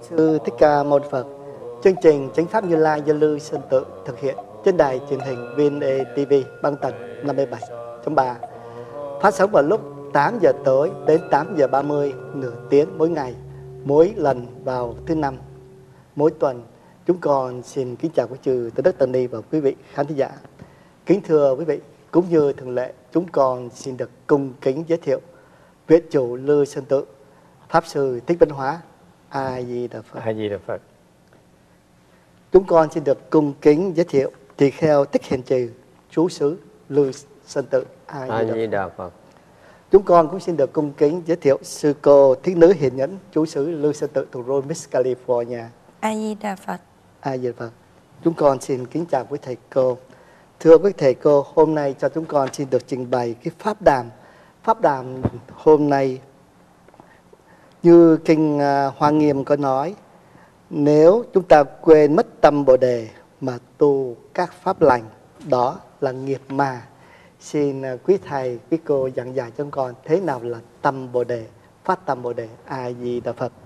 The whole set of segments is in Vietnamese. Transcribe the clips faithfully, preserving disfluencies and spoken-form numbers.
Sư Thích Ca Mâu Ni Phật. Chương trình Chánh Pháp Như Lai do Lưu Sơn Tự thực hiện trên đài truyền hình vê en a tê vê băng tần năm mươi bảy chấm ba, phát sóng vào lúc tám giờ tối đến tám giờ ba mươi, nửa tiếng mỗi ngày, mỗi lần vào thứ năm mỗi tuần. Chúng con xin kính chào quý chư Tôn Đức Tăng Ni và quý vị khán thính giả. Kính thưa quý vị, cũng như thường lệ, chúng con xin được cung kính giới thiệu Viện chủ Lưu Sơn Tự Pháp Sư Thích Văn Hóa. A Di Đà Phật. A Di Đà Phật. Chúng con xin được cung kính giới thiệu tỳ kheo Thích Hiền Trì, trú xứ Lưu Sơn Tự. A Di Đà Phật. Chúng con cũng xin được cung kính giới thiệu sư cô Thích Nữ Hiền Nhẫn, trú xứ Lưu Sơn Tự, thủ đô Miss California. A Di Đà Phật. A Di Đà Phật. Chúng con xin kính chào quý thầy cô. Thưa quý thầy cô, hôm nay cho chúng con xin được trình bày cái pháp đàm. Pháp đàm hôm nay như kinh Hoa Nghiêm có nói, nếu chúng ta quên mất tâm Bồ Đề mà tu các pháp lành, đó là nghiệp mà. Xin quý thầy, quý cô giảng giải cho chúng con thế nào là tâm Bồ Đề, phát tâm Bồ Đề. A Di Đà Phật.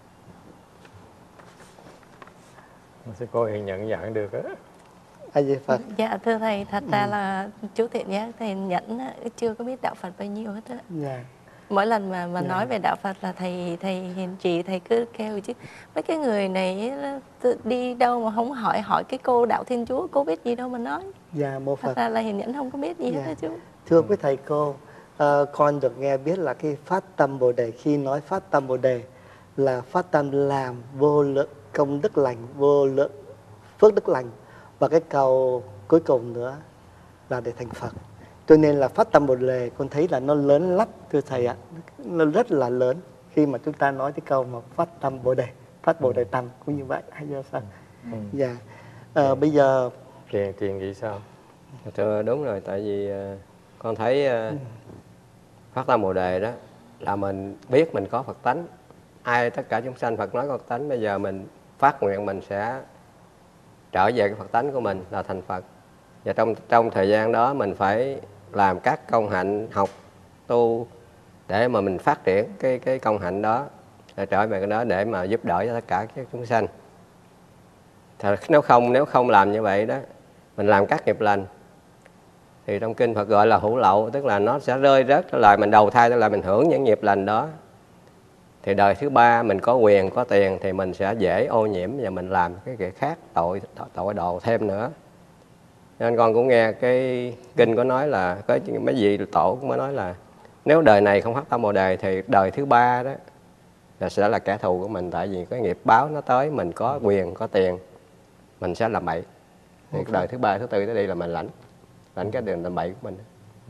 Sư cô Hiền Nhẫn giảng được á. A Di Đà Phật. Dạ thưa thầy, thật ra là chú Thiện Giác thầy Nhẫn chưa có biết đạo Phật bao nhiêu hết á. Dạ. Mỗi lần mà mà Dạ. nói về đạo Phật là thầy thầy Hiền Trì thầy cứ kêu chứ mấy cái người này đi đâu mà không hỏi hỏi cái cô đạo Thiên Chúa, cô biết gì đâu mà nói. Dạ, mô Phật. Thật ra là Hiền Nhẫn không có biết gì Dạ. hết đó chú. Thưa quý thầy cô, à, con được nghe biết là cái phát tâm Bồ Đề, khi nói phát tâm Bồ Đề là phát tâm làm vô lượng công đức lành, vô lượng phước đức lành, và cái câu cuối cùng nữa là để thành Phật. Cho nên là phát tâm Bồ Đề con thấy là nó lớn lắm thưa thầy ạ, nó rất là lớn khi mà chúng ta nói cái câu mà phát tâm Bồ Đề, phát Bồ Đề tâm cũng như vậy. Hay do sao? Ừ. Dạ. À, bây giờ Thiền Thiền nghĩ sao? Thưa, đúng rồi, tại vì uh, con thấy uh, ừ. phát tâm Bồ Đề đó là mình biết mình có Phật tánh. Ai tất cả chúng sanh Phật nói có Phật tánh, bây giờ mình phát nguyện mình sẽ trở về cái Phật tánh của mình là thành Phật. Và trong trong thời gian đó mình phải làm các công hạnh, học tu để mà mình phát triển cái cái công hạnh đó, để trở về cái đó để mà giúp đỡ cho tất cả các chúng sanh. Thật, nếu không nếu không làm như vậy đó, mình làm các nghiệp lành thì trong kinh Phật gọi là hữu lậu, tức là nó sẽ rơi rớt trở lại mình đầu thai, tức là mình hưởng những nghiệp lành đó. Thì đời thứ ba mình có quyền, có tiền thì mình sẽ dễ ô nhiễm và mình làm cái việc khác, tội tội độ thêm nữa. Nên con cũng nghe cái kinh có nói là có mấy vị tổ cũng mới nói là nếu đời này không phát tâm Bồ Đề thì đời thứ ba đó là sẽ là kẻ thù của mình, tại vì cái nghiệp báo nó tới, mình có quyền, có tiền, mình sẽ làm bậy. Thì cái đời thứ ba, thứ tư tới đây là mình lãnh lãnh cái đường làm bậy của mình.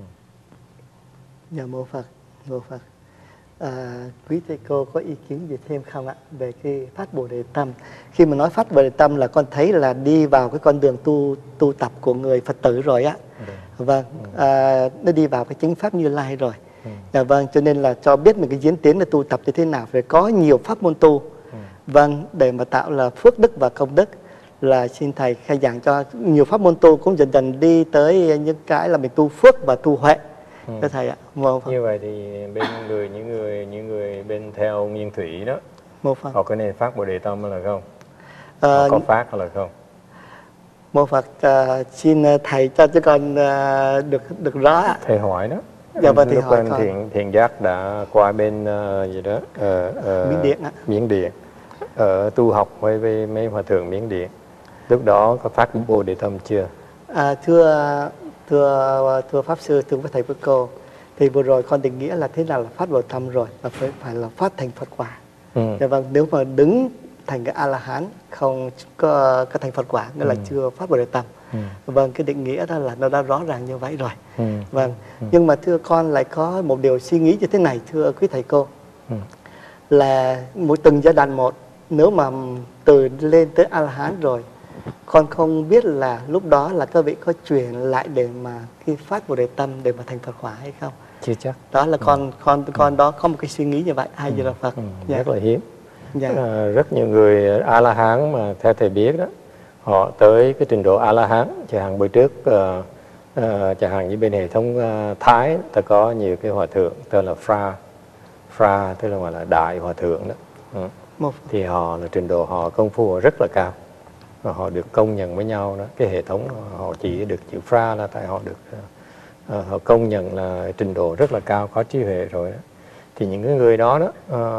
Dạ, mô Phật, mô Phật. À, quý thầy cô có ý kiến gì thêm không ạ về cái phát Bồ Đề tâm? Khi mà nói phát Bồ Đề tâm là con thấy là đi vào cái con đường tu tu tập của người Phật tử rồi á. Ừ. Vâng, à, nó đi vào cái chính pháp Như Lai rồi. Ừ. Dạ, vâng, cho nên là cho biết mình cái diễn tiến là tu tập như thế nào, phải có nhiều pháp môn tu. Ừ. Vâng, để mà tạo là phước đức và công đức, là xin thầy khai giảng cho nhiều pháp môn tu cũng dần dần đi tới những cái là mình tu phước và tu huệ. Ừ. Thưa thầy ạ. Mô Phật. Như vậy thì bên người những người những người bên theo nguyên thủy đó, Mô Phật, họ có nên phát Bồ Đề tâm hay là không? À, họ có phát hay là không? Mô Phật, uh, xin thầy cho cho con uh, được được rõ ạ. Thầy hỏi đó. Dạ, và thầy lúc hỏi bên con. thiền thiền giác đã qua bên uh, gì đó uh, uh, Miến Điện ạ. Miến Điện ở tu học với, với mấy hòa thượng Miến Điện. Lúc đó có phát Bồ Đề tâm chưa? À, thưa thưa thưa pháp sư, thưa với thầy với cô, thì vừa rồi con định nghĩa là thế nào là phát Bồ Đề tâm rồi, là phải phải là phát thành Phật quả. Ừ. Dạ, vâng, nếu mà đứng thành cái A La Hán không có, có thành Phật quả nghĩa ừ. là chưa phát Bồ Đề tâm. Ừ. Vâng, cái định nghĩa đó là nó đã rõ ràng như vậy rồi. Ừ. Vâng, ừ. nhưng mà thưa con lại có một điều suy nghĩ như thế này thưa quý thầy cô. Ừ. Là mỗi từng giai đoạn một, nếu mà từ lên tới A La Hán rồi, con không biết là lúc đó là các vị có truyền lại để mà khi phát Bồ Đề tâm để mà thành Phật quả hay không? Chưa chắc. Đó là con ừ. con con đó có một cái suy nghĩ như vậy. Hay ừ. là Phật. Ừ. Dạ. Rất là hiếm. Dạ. À, rất nhiều người A La Hán mà theo thầy biết đó, họ tới cái trình độ A La Hán, chẳng hạn bữa trước uh, uh, chẳng hạn như bên hệ thống uh, Thái, ta có nhiều cái hòa thượng tên là Fra, Fra tức là gọi là đại hòa thượng đó. Ừ. Một. thì họ là trình độ họ công phu họ rất là cao và họ được công nhận với nhau đó. Cái hệ thống họ chỉ được chữ Fra là tại họ được uh, họ công nhận là trình độ rất là cao, có trí huệ rồi đó. Thì những cái người đó đó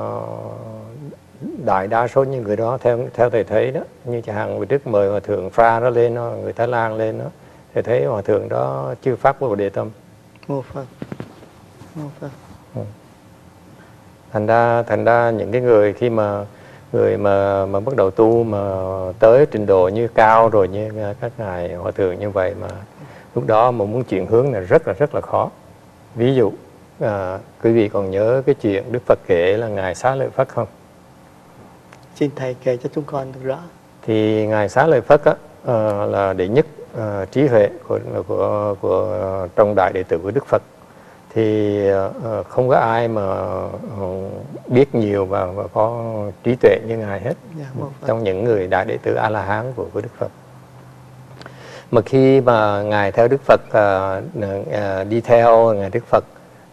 uh, đại đa số những người đó theo theo thầy thấy đó, như chẳng hạn vừa trước mời hòa thượng Fra đó lên đó, người Thái Lan lên đó, thầy thấy hòa thượng đó chưa phát Bồ Đề Tâm. Một Phật. Một Phật. Ừ. Thành ra thành ra những cái người khi mà người mà mà bắt đầu tu mà tới trình độ như cao rồi như các ngài hòa thượng như vậy mà lúc đó mà muốn chuyển hướng là rất là rất là khó. Ví dụ à, quý vị còn nhớ cái chuyện Đức Phật kể là ngài Xá Lợi Phất không? Xin thầy kể cho chúng con được rõ. Thì ngài Xá Lợi Phất á, à, là đệ nhất à, trí huệ của, của của trong đại đệ tử của Đức Phật. Thì uh, không có ai mà uh, biết nhiều và, và có trí tuệ như ngài hết. Yeah, trong những người đại đệ tử A La Hán của, của Đức Phật. Mà khi mà ngài theo Đức Phật uh, uh, đi theo ngài Đức Phật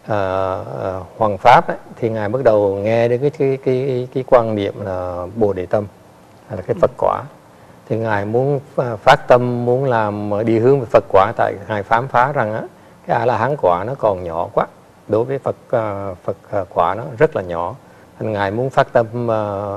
uh, uh, Hoàng Pháp ấy, thì ngài bắt đầu nghe đến cái cái cái cái quan niệm là Bồ Đề Tâm, là cái Phật quả. Thì ngài muốn phát tâm muốn làm đi hướng về Phật quả, tại ngài khám phá rằng á cái A La Hán quả nó còn nhỏ quá, đối với Phật uh, Phật uh, quả nó rất là nhỏ. Thành ngài muốn phát tâm uh,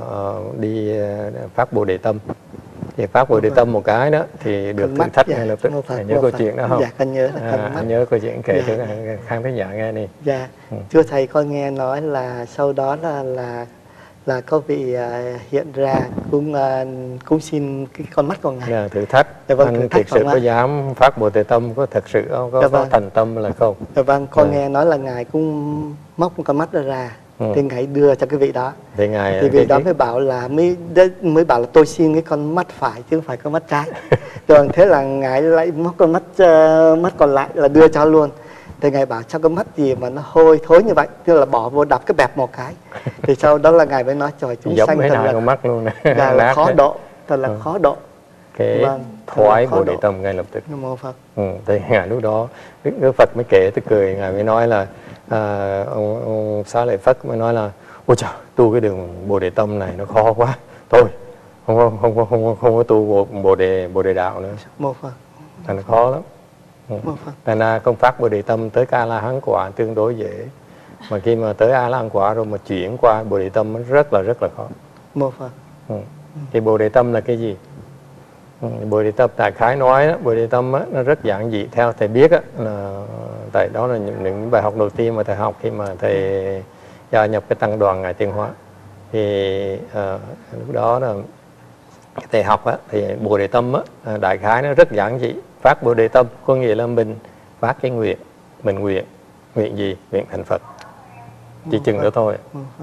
uh, đi uh, phát Bồ Đề Tâm. Thì phát Bồ Đề Tâm một cái đó thì được thử thách ngay lập tức. Nhớ câu chuyện đó không? Dạ con nhớ. À, anh nhớ câu chuyện kể cho khán thính giả nghe đi. Dạ. Ừ. Thưa thầy, con nghe nói là sau đó là là là có vị uh, hiện ra cũng uh, cũng xin cái con mắt của ngài. Dạ, thử thách. Dạ, vâng, anh thực sự có dám phát Bồ Đề Tâm, có thật sự không? Có, dạ, vâng. có thành tâm là không? Dạ, vâng, con dạ. nghe nói là ngài cũng móc một con mắt ra ra. Ừ. Thì ngài đưa cho cái vị đó. Thì ngài thì vị đó mới bảo là mới mới bảo là tôi xin cái con mắt phải chứ không phải con mắt trái. Rồi thế là ngài lại móc con mắt uh, mắt còn lại là đưa cho luôn. Thì ngài bảo sao cái mắt gì mà nó hôi thối như vậy, tức là bỏ vô đập cái bẹp một cái. Thì sau đó là ngài mới nói trời chúng sanh thật là con mắt luôn nè. Là, là khó độ, thật là ừ. khó độ. Cái vâng, thoái Bồ Đề Tâm ngay lập tức. Nam Mô Phật. Ừ, thì ngài lúc đó Đức Phật mới kể tới cười, ngài mới nói là à, ông, ông Xá Lợi Phất mới nói là ôi trời, tu cái đường Bồ Đề Tâm này nó khó quá, thôi không không không không không, không có tu Bồ Đề Bồ Đề đạo nữa. Mô Phật. Thành nó khó lắm. Thành ra công pháp Bồ Đề Tâm tới A La Hán quả tương đối dễ, mà khi mà tới A La Hán quả rồi mà chuyển qua Bồ Đề Tâm nó rất là rất là khó. Mô Phật. Ừ. Thì Bồ Đề Tâm là cái gì? Ừ. Bồ Đề Tâm đại khái nói đó, Bồ Đề Tâm á, nó rất giản dị theo thầy biết á, là tại đó là những, những bài học đầu tiên mà thầy học khi mà thầy gia nhập cái tăng đoàn Ngài Tiên Hóa. Thì uh, lúc đó là thầy học á, thì Bồ Đề Tâm á, đại khái nó rất giản dị. Phát Bồ Đề Tâm có nghĩa là mình phát cái nguyện, mình nguyện nguyện gì? Nguyện thành Phật, chỉ chừng đó thôi.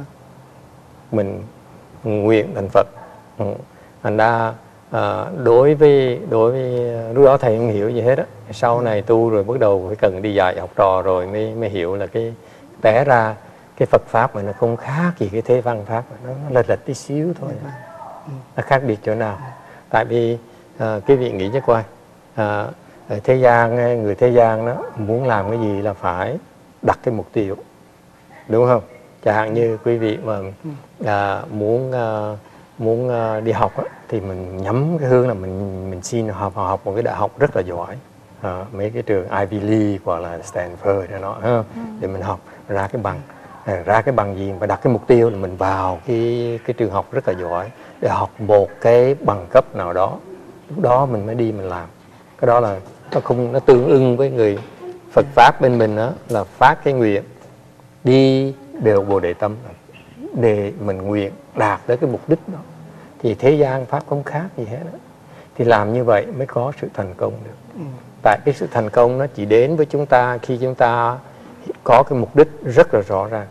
Mình nguyện thành Phật. Ừ. Thành ra à, đối với đối với lúc đó thầy không hiểu gì hết á. Sau này tu rồi bắt đầu phải cần đi dạy học trò rồi mới mới hiểu là cái té ra cái Phật pháp mà nó không khác gì cái thế văn pháp, nó lệch lệch tí xíu thôi. Nó khác biệt chỗ nào? Tại vì à, cái vị nghĩ cho coi. À, thế gian, người thế gian đó muốn làm cái gì là phải đặt cái mục tiêu, đúng không? Chẳng hạn như quý vị mà à, muốn à, muốn à, đi học á, thì mình nhắm cái hướng là mình mình xin học học một cái đại học rất là giỏi, à, mấy cái trường Ivy League hoặc là Stanford đó, đó ha, để mình học ra cái bằng, à, ra cái bằng gì và đặt cái mục tiêu là mình vào cái cái trường học rất là giỏi để học một cái bằng cấp nào đó, lúc đó mình mới đi mình làm. Cái đó là nó không, nó tương ưng với người Phật pháp bên mình đó, là phát cái nguyện đi đều Bồ Đề Tâm để mình nguyện đạt tới cái mục đích đó. Thì thế gian pháp không khác gì hết đó. Thì làm như vậy mới có sự thành công được. Ừ. Tại cái sự thành công nó chỉ đến với chúng ta khi chúng ta có cái mục đích rất là rõ ràng.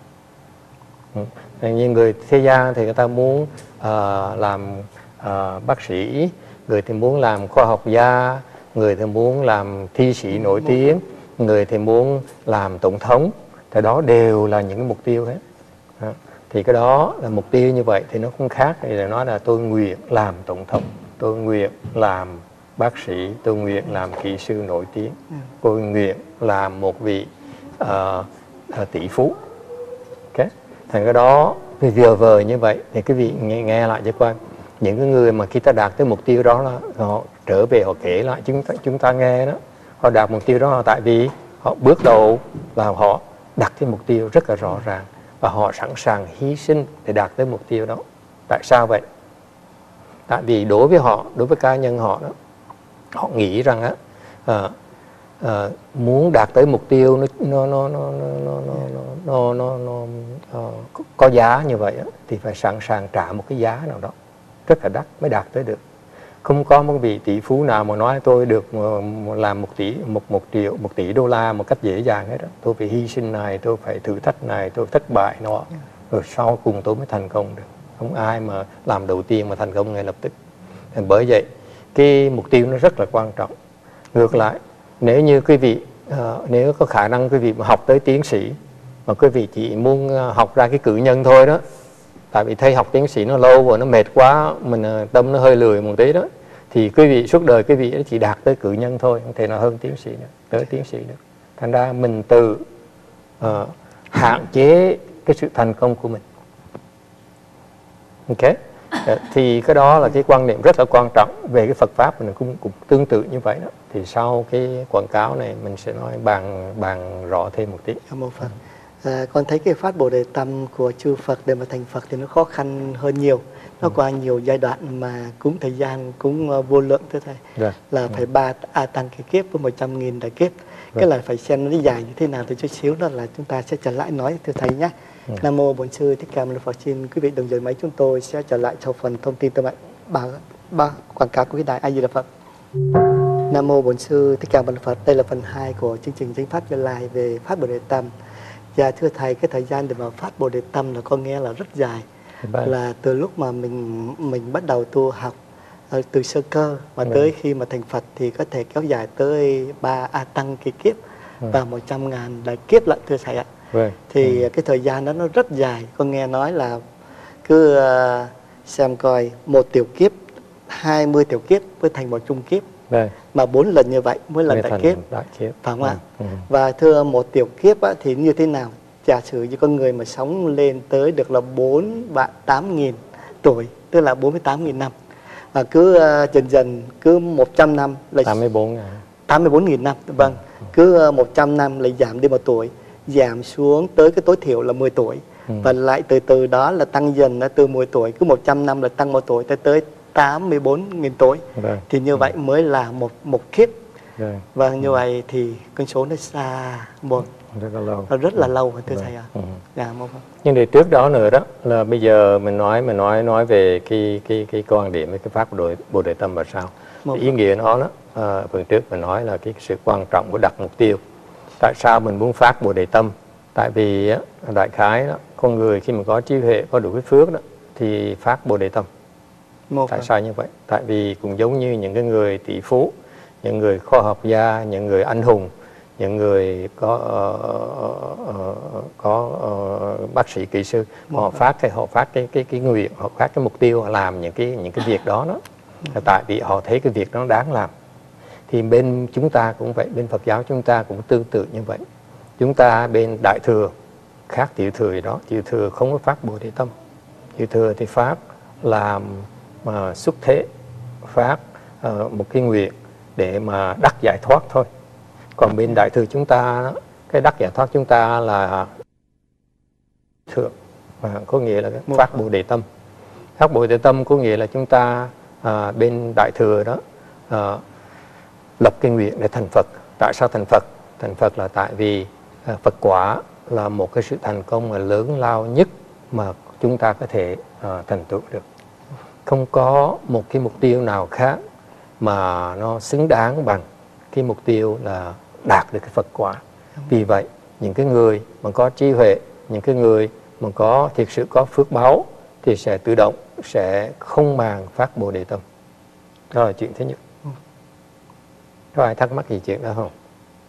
Ừ. Như người thế gian thì người ta muốn uh, làm uh, bác sĩ, người thì muốn làm khoa học gia, người thì muốn làm thi sĩ nổi tiếng, người thì muốn làm tổng thống. Thì đó đều là những mục tiêu hết. Đó. Thì cái đó là mục tiêu như vậy thì nó không khác. Thì là nói là tôi nguyện làm tổng thống, tôi nguyện làm bác sĩ, tôi nguyện làm kỹ sư nổi tiếng, tôi nguyện làm một vị uh, uh, tỷ phú. Okay. Thành cái đó vì vừa vời như vậy thì quý vị nghe, nghe lại cho quan, những cái người mà khi ta đạt tới mục tiêu đó là họ trở về họ kể lại chúng ta chúng ta nghe đó, họ đạt mục tiêu đó là tại vì họ bước đầu là họ đặt cái mục tiêu rất là rõ ràng và họ sẵn sàng hy sinh để đạt tới mục tiêu đó. Tại sao vậy? Tại vì đối với họ, đối với cá nhân họ đó, họ nghĩ rằng á à, à, muốn đạt tới mục tiêu nó nó nó nó nó nó nó nó, nó, nó có giá như vậy á, thì phải sẵn sàng trả một cái giá nào đó rất là đắt mới đạt tới được. Không có một vị tỷ phú nào mà nói tôi được làm một tỷ một một triệu một tỷ đô la một cách dễ dàng hết đó. Tôi phải hy sinh này, tôi phải thử thách này, tôi thất bại nó, rồi sau cùng tôi mới thành công được. Không ai mà làm đầu tiên mà thành công ngay lập tức. Bởi vậy cái mục tiêu nó rất là quan trọng. Ngược lại, nếu như quý vị uh, nếu có khả năng quý vị mà học tới tiến sĩ mà quý vị chỉ muốn học ra cái cử nhân thôi đó, tại vì thấy học tiến sĩ nó lâu rồi nó mệt quá, mình tâm nó hơi lười một tí đó, thì quý vị suốt đời quý vị chỉ đạt tới cử nhân thôi, không thể nào hơn tiến sĩ nữa, tới tiến sĩ nữa. Thành ra mình tự uh, hạn chế cái sự thành công của mình. Ok, thì cái đó là cái quan niệm rất là quan trọng về cái Phật pháp. Mình cũng, cũng tương tự như vậy đó. Thì sau cái quảng cáo này mình sẽ nói bàn bàn rõ thêm một tí. Một phần. À, con thấy cái phát Bồ Đề Tâm của chư Phật để mà thành Phật thì nó khó khăn hơn nhiều. Nó ừ. qua nhiều giai đoạn mà cũng thời gian cũng uh, vô lượng thưa thầy. Rồi. Là ừ. phải ba A Tăng cái kiếp với một trăm nghìn đại kiếp. Rồi. Cái là phải xem nó dài như thế nào thì chút xíu đó là chúng ta sẽ trở lại nói thưa thầy nhé. Ừ. Nam mô Bổn Sư Thích Ca Mâu Ni Phật. Xin quý vị đồng giới máy chúng tôi sẽ trở lại sau phần thông tin từ bạn ba ba quảng cáo của cái đài A Di Đà Phật. Nam mô Bổn Sư Thích Ca Mâu Ni Phật. Đây là phần hai của chương trình Chánh Pháp Như Lai về phát Bồ Đề Tâm. Và thưa thầy, cái thời gian để mà phát Bồ Đề Tâm là con nghe là rất dài. Bạn. Là từ lúc mà mình mình bắt đầu tu học từ sơ cơ mà Bạn. tới khi mà thành Phật thì có thể kéo dài tới ba A Tăng kỳ kiếp ừ. và một trăm ngàn đại kiếp lận thưa thầy ạ. Vậy. Thì ừ. cái thời gian đó nó rất dài. Con nghe nói là cứ uh, xem coi một tiểu kiếp, hai mươi tiểu kiếp với thành một trung kiếp. Vậy. Mà bốn lần như vậy mỗi lần đại kiếp. đại kiếp phải không ạ? Ừ. Ừ. Và thưa một tiểu kiếp á, thì như thế nào? Giả sử như con người mà sống lên tới được là bốn vạn tám nghìn tuổi, tức là bốn mươi tám nghìn năm, và cứ uh, dần dần cứ một trăm năm là tám mươi bốn nghìn năm, vâng, ừ. cứ uh, một trăm năm lại giảm đi một tuổi, giảm xuống tới cái tối thiểu là mười tuổi, ừ. và lại từ từ đó là tăng dần từ mười tuổi, cứ một trăm năm là tăng một tuổi tới tới tám mươi bốn nghìn tuổi. Rồi. Thì như ừ. vậy mới là một một kiếp. Rồi. Và như ừ. vậy thì con số nó xa một rất là lâu, rất là lâu thưa thầy ạ. Ừ. Dạ, nhưng để trước đó nữa đó là bây giờ mình nói mình nói nói về cái cái cái quan điểm với cái pháp Bồ Đề, Bồ Đề Tâm là sao? Ý nghĩa nó đó à, phần trước mình nói là cái sự quan trọng của đặt mục tiêu. Tại sao mình muốn phát Bồ Đề Tâm? Tại vì á, đại khái đó, con người khi mà có trí huệ, có đủ cái phước đó thì phát Bồ Đề Tâm. Một Tại sao như vậy? Tại vì cũng giống như những cái người tỷ phú, những người khoa học gia, những người anh hùng, những người có uh, uh, có uh, bác sĩ kỹ sư, Một họ phát cái họ phát cái cái cái nguyện, họ phát cái mục tiêu, họ làm những cái những cái việc đó đó. Một tại vì họ thấy cái việc đó đáng làm. Thì bên chúng ta cũng vậy, bên Phật giáo chúng ta cũng tương tự như vậy. Chúng ta bên Đại Thừa khác Tiểu Thừa đó, Tiểu Thừa không có phát Bồ Đề Tâm. Tiểu Thừa thì phát làm mà xuất thế, phát uh, một cái nguyện để mà đắc giải thoát thôi. Còn bên Đại Thừa chúng ta, cái đắc giải thoát chúng ta là thượng, mà có nghĩa là phát Bồ Đề Tâm. Phát Bồ Đề Tâm có nghĩa là chúng ta à, bên Đại Thừa đó à, lập cái nguyện để thành Phật. Tại sao thành Phật? Thành Phật là tại vì à, Phật quả là một cái sự thành công mà lớn lao nhất mà chúng ta có thể à, thành tựu được. Không có một cái mục tiêu nào khác mà nó xứng đáng bằng cái mục tiêu là đạt được cái Phật quả. Vì vậy, những cái người mà có trí huệ, những cái người mà có thực sự có phước báu thì sẽ tự động, sẽ không màng phát Bồ Đề Tâm. Đó là chuyện thứ nhất. Có ai thắc mắc gì chuyện đó không?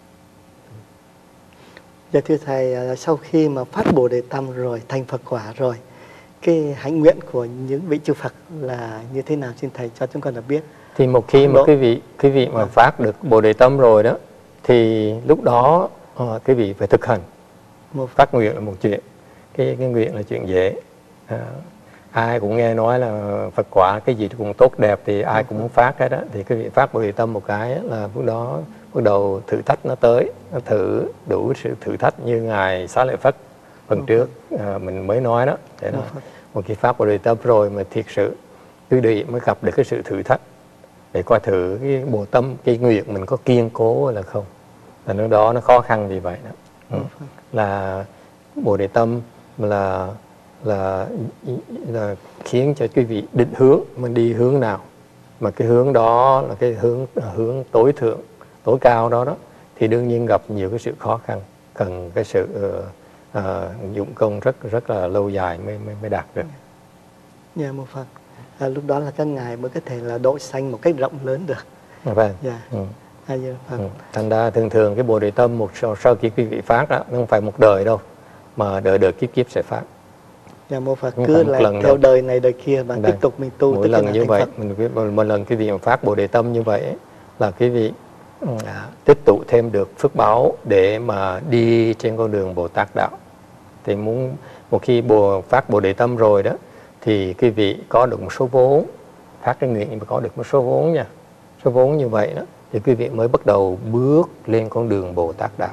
Dạ thưa thầy, sau khi mà phát Bồ Đề Tâm rồi, thành Phật quả rồi, cái hạnh nguyện của những vị chư Phật là như thế nào, xin thầy cho chúng con được biết. Thì một khi mà quý vị quý vị mà phát được Bồ Đề Tâm rồi đó, thì lúc đó uh, quý vị phải thực hành. Một phát nguyện là một chuyện, cái cái nguyện là chuyện dễ, À, ai cũng nghe nói là Phật quả cái gì cũng tốt đẹp thì ai cũng muốn phát hết đó, thì cái vị phát Bồ Đề Tâm một cái là lúc đó bắt đầu thử thách nó tới, nó thử đủ sự thử thách như ngài Xá Lợi Phất phần trước à, mình mới nói đó, để nó một khi phát Bồ Đề Tâm rồi mà thiệt sự quý vị mới gặp được cái sự thử thách để coi thử cái Bồ Tâm, cái nguyện mình có kiên cố hay là không, là lúc đó nó khó khăn vì vậy đó. Ừ. Là Bồ Đề Tâm là là là khiến cho quý vị định hướng mình đi hướng nào, mà cái hướng đó là cái hướng hướng tối thượng, tối cao đó đó, thì đương nhiên gặp nhiều cái sự khó khăn, cần cái sự uh, uh, dụng công rất rất là lâu dài mới mới, mới đạt được. Dạ một Phật. À, lúc đó là các ngài mới có thể là độ sanh một cách rộng lớn được. À, vâng. Dạ. Ừ. À, dạ, Phật. Ừ. Thành ra thường thường cái Bồ Đề Tâm một sau, sau khi quý vị phát đó, nó không phải một đời đâu, mà đời đời kiếp kiếp sẽ phát. Dạ một Phật, cứ là theo đâu. đời này đời kia và tiếp tục mình tu. Mỗi lần như vậy, mình một, một lần quý vị mà phát Bồ Đề Tâm như vậy là quý vị à, tích tụ thêm được phước báo để mà đi trên con đường Bồ Tát đạo. Thì muốn một khi bồ phát Bồ Đề Tâm rồi đó, thì quý vị có được một số vốn, phát cái nguyện mà có được một số vốn nha, số vốn như vậy đó, thì quý vị mới bắt đầu bước lên con đường Bồ Tát đạo.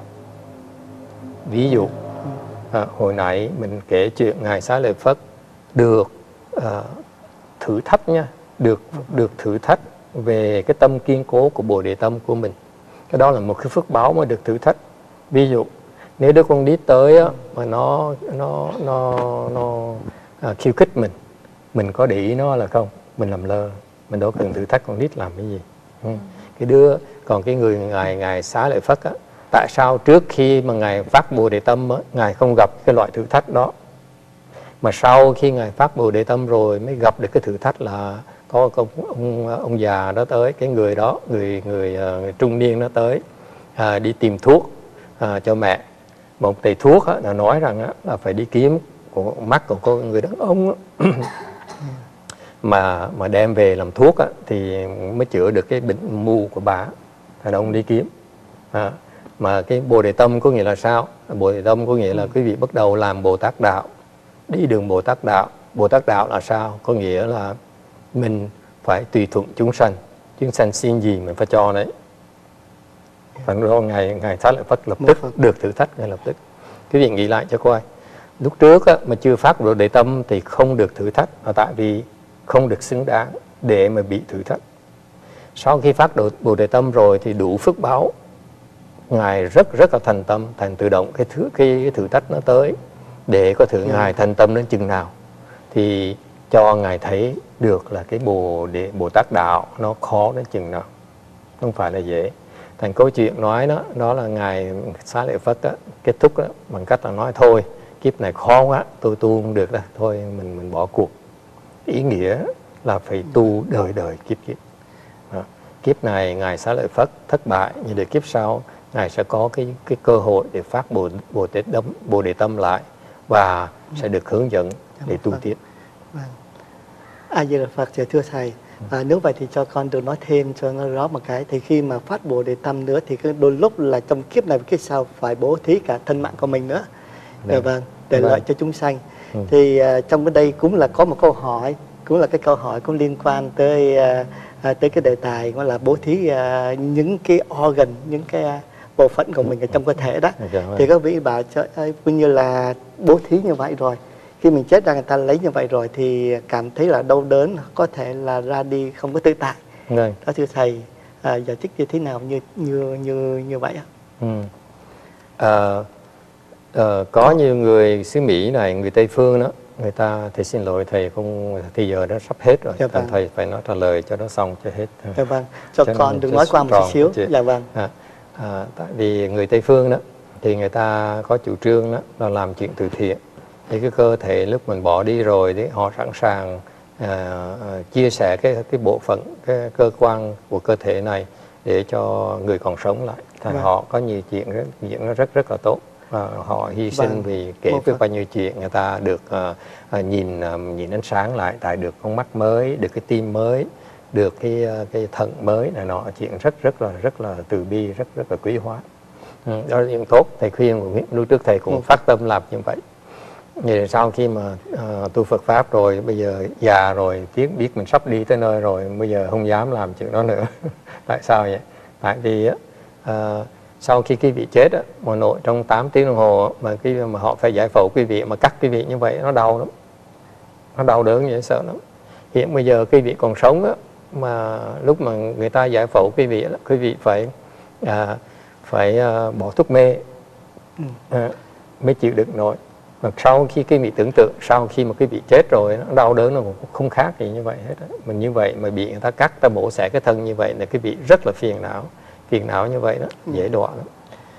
Ví dụ à, hồi nãy mình kể chuyện ngài Xá Lợi Phất được à, thử thách nha, được được thử thách về cái tâm kiên cố của Bồ Đề Tâm của mình. Cái đó là một cái phước báo mà được thử thách. Ví dụ nếu đứa con nít tới á, mà nó nó nó nó à, khiêu khích mình, mình có để ý nó là không, mình làm lơ, mình đâu cần thử thách con nít làm cái gì. Ừ. Cái đứa còn cái người ngài ngài Xá Lợi Phất á, tại sao trước khi mà ngài phát Bồ Đề Tâm á, ngài không gặp cái loại thử thách đó, mà sau khi ngài phát Bồ Đề Tâm rồi mới gặp được cái thử thách là có ông ông, ông già đó tới, cái người đó người người, người trung niên đó tới à, đi tìm thuốc à, cho mẹ. Một thầy thuốc á, là nói rằng á, là phải đi kiếm của mắt của cô người đàn ông á, mà mà đem về làm thuốc á, thì mới chữa được cái bệnh mù của bà. Thầy ông đi kiếm à, mà cái Bồ Đề Tâm có nghĩa là sao? Bồ Đề Tâm có nghĩa là quý vị bắt đầu làm Bồ Tát đạo, đi đường Bồ Tát đạo. Bồ Tát đạo là sao? Có nghĩa là mình phải tùy thuận chúng sanh, chúng sanh xin gì mình phải cho đấy. Phần đó ngài ngài Xá Lợi Phất lập tức được thử thách ngay lập tức. Quý vị nghĩ lại cho coi, lúc trước á, mà chưa phát Bồ Đề Tâm thì không được thử thách, là tại vì không được xứng đáng để mà bị thử thách. Sau khi phát Bồ Đề Tâm rồi thì đủ phước báo, ngài rất rất là thành tâm, thành tự động cái thứ cái, cái thử thách nó tới để có thử ngài thành tâm đến chừng nào thì cho ngài thấy được là cái Bồ Đề Bồ Tát đạo nó khó đến chừng nào, không phải là dễ. Thành câu chuyện nói đó, đó là ngài Xá Lợi Phất đó, kết thúc đó, bằng cách là nói thôi kiếp này khó quá, tôi tu không được đâu, thôi mình mình bỏ cuộc. Ý nghĩa là phải tu đời đời kiếp kiếp. Đó. Kiếp này ngài Xá Lợi Phất thất bại, nhưng để kiếp sau ngài sẽ có cái cái cơ hội để phát Bồ Bồ Đề Tâm Bồ Đề Tâm lại và sẽ được hướng dẫn để tu tiếp. Vâng. A Di Đà Phật, thưa thầy. À, nếu vậy thì cho con được nói thêm cho nó rõ một cái, thì khi mà phát Bồ Đề Tâm nữa thì đôi lúc là trong kiếp này kiếp sau phải bố thí cả thân mạng của mình nữa. Dạ, vâng, để vâng. lợi cho chúng sanh. Ừ. Thì uh, trong cái đây cũng là có một câu hỏi, cũng là cái câu hỏi cũng liên quan tới uh, uh, tới cái đề tài gọi là bố thí uh, những cái organ, những cái uh, bộ phận của mình ở trong cơ thể đó. Dạ, vâng. Thì các vị bảo coi như là bố thí như vậy rồi, khi mình chết ra người ta lấy như vậy rồi thì cảm thấy là đau đớn, có thể là ra đi không có tự tại. Đấy. Đó thưa thầy, à, giải thích như thế nào như như như như vậy ạ? Ừ. À, à, có nhiều người xứ Mỹ này, người Tây phương đó, người ta thì xin lỗi thầy không, thì giờ nó sắp hết rồi. Dạ vâng. Thầy phải nói trả lời cho nó xong cho hết. Dạ vâng. Cho, cho con đừng nói qua một chút xíu. Dạ vâng. À, à, tại vì người Tây phương đó thì người ta có chủ trương đó là làm chuyện từ thiện. Thì cái cơ thể lúc mình bỏ đi rồi thì họ sẵn sàng à, chia sẻ cái cái bộ phận, cái cơ quan của cơ thể này để cho người còn sống lại. Thì vâng. họ có nhiều chuyện rất chuyện rất rất là tốt. À, họ hy sinh vâng. vì kể với bao nhiêu chuyện, người ta được à, à, nhìn à, nhìn ánh sáng lại, tại được con mắt mới, được cái tim mới, được cái cái thận mới này nọ, chuyện rất rất là rất là từ bi, rất rất là quý hóa. Ừ, đó là chuyện tốt. Thầy khuyên lúc trước thầy cũng vâng. phát tâm làm như vậy. Vậy sau khi mà uh, tu Phật pháp rồi, bây giờ già rồi, biết biết mình sắp đi tới nơi rồi, bây giờ không dám làm chuyện đó nữa. Tại sao vậy? Tại vì uh, sau khi quý vị chết á, mà nội trong tám tiếng đồng hồ mà khi mà họ phải giải phẫu quý vị, mà cắt quý vị như vậy nó đau lắm, nó đau đớn vậy, sợ lắm. Hiện bây giờ quý vị còn sống á, mà lúc mà người ta giải phẫu quý vị á, quý vị phải à, phải à, bỏ thuốc mê à, mới chịu đựng nổi. Mà sau khi quý vị tưởng tượng, sau khi mà quý vị chết rồi, nó đau đớn nó cũng không khác gì như vậy hết á. Mình như vậy mà bị người ta cắt, ta mổ xẻ cái thân như vậy là quý vị rất là phiền não. Phiền não như vậy đó, dễ đọa lắm.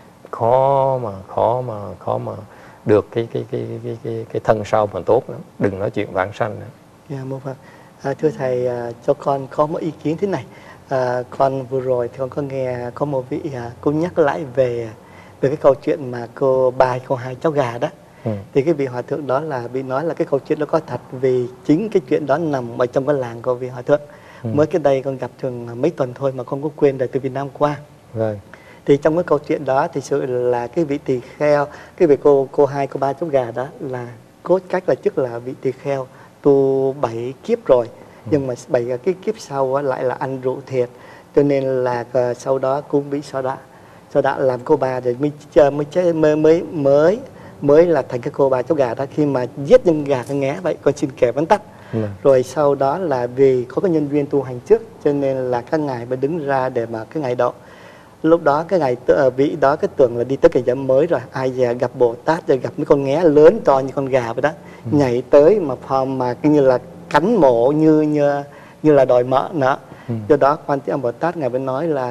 Khó mà khó mà khó mà được cái cái cái cái cái, cái thân sau mà tốt lắm. Đừng nói chuyện vãng sanh nữa. Dạ, mô Phật. À, thưa thầy, à, cho con có một ý kiến thế này. À, con vừa rồi thì con có nghe có một vị à, cô nhắc lại về về cái câu chuyện mà cô ba cô hai cháu gà đó. Ừ. Thì cái vị hòa thượng đó là bị nói là cái câu chuyện đó có thật, vì chính cái chuyện đó nằm ở trong cái làng của vị hòa thượng. Ừ. Mới cái đây con gặp chừng mấy tuần thôi mà con có quên rồi, từ Việt Nam qua. Rồi. Thì trong cái câu chuyện đó thì sự là cái vị tỳ kheo, cái vị cô cô hai cô ba cháu gà đó là cốt cách là trước là vị tỳ kheo tu bảy kiếp rồi. Ừ. Nhưng mà bảy cái kiếp sau lại là ăn rượu thiệt, cho nên là sau đó cũng bị so đạ. So đạ làm cô bà rồi mới mới mới mới mới mới là thành cái cô bà cháu gà đó. Khi mà giết nhân gà con nghé vậy, con xin kể vắn tắt. Ừ. Rồi sau đó là vì có cái nhân viên tu hành trước, cho nên là các ngài mới đứng ra để mà cái ngày độ. Lúc đó cái ngày vị đó cái tưởng là đi tới cái giám mới rồi, ai về gặp Bồ Tát rồi gặp mấy con nghé lớn to như con gà vậy đó. Ừ. Nhảy tới mà phòng mà cái như là cắn mổ như như như là đòi mỡ nữa. Ừ. Do đó Quan Thế Âm Bồ Tát ngài mới nói là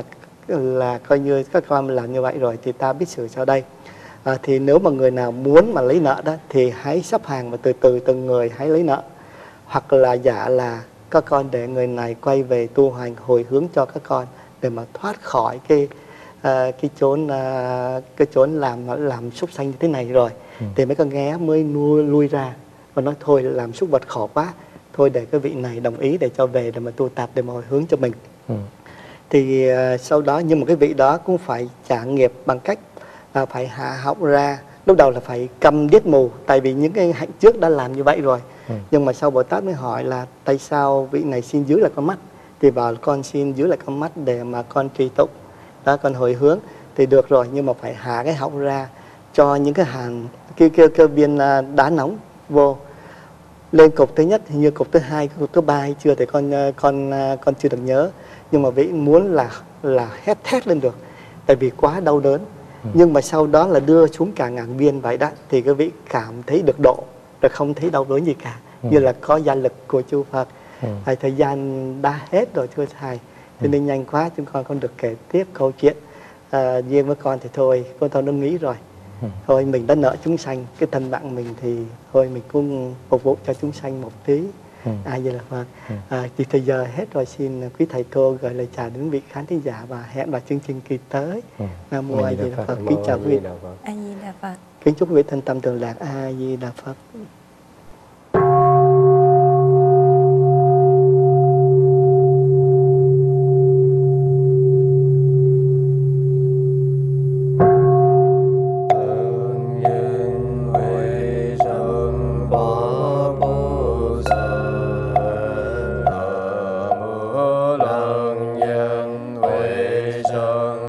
là coi như các con làm như vậy rồi thì ta biết xử sau đây. À, thì nếu mà người nào muốn mà lấy nợ đó thì hãy sắp hàng và từ từ từng người hãy lấy nợ, hoặc là giả là các con để người này quay về tu hành hồi hướng cho các con để mà thoát khỏi cái uh, cái chốn uh, cái chốn làm làm súc sanh như thế này rồi. Ừ. Thì mấy con nghé mới nuôi lui ra và nói thôi làm súc vật khổ quá, thôi để cái vị này đồng ý để cho về để mà tu tập để mà hồi hướng cho mình. Ừ. Thì uh, sau đó nhưng mà cái vị đó cũng phải trả nghiệp bằng cách uh, phải hạ họng ra. Lúc đầu là phải câm điếc mù, tại vì những cái hạnh trước đã làm như vậy rồi. Ừ. Nhưng mà sau Bồ Tát mới hỏi là tại sao vị này xin giữ lại con mắt, thì bảo con xin giữ lại con mắt để mà con trì tụng đó, con hồi hướng thì được rồi, nhưng mà phải hạ cái họng ra cho những cái hàn cái, cái, cái viên đá nóng vô lên cục thứ nhất, hình như cục thứ hai, cục thứ ba hay chưa thì con con con chưa được nhớ. Nhưng mà vị muốn là là hét thét lên được, tại vì quá đau đớn. Ừ. Nhưng mà sau đó là đưa xuống cả ngàn viên vậy đó, thì cái vị cảm thấy được độ, rồi không thấy đau đớn gì cả. Ừ. Như là có gia lực của chư Phật. Ừ. Thầy, thời gian đã hết rồi thưa thầy, cho nên ừ. nhanh quá chúng con không được kể tiếp câu chuyện. À, riêng với con thì thôi, con thôi nó nghĩ rồi. Ừ. Thôi mình đã nợ chúng sanh, cái thân bạn mình thì thôi mình cũng phục vụ cho chúng sanh một tí. Ừ. À vậy là Phật. Ừ. À, thì thời giờ hết rồi, xin quý thầy cô gửi lời chào đến vị khán thính giả và hẹn vào chương trình kỳ tới. Ừ. Nam mô A Di Đà Phật. Kính chào quý vị. A Di Đà Phật. Kính chúc quý vị thân tâm tường lạc. A Di Đà Phật.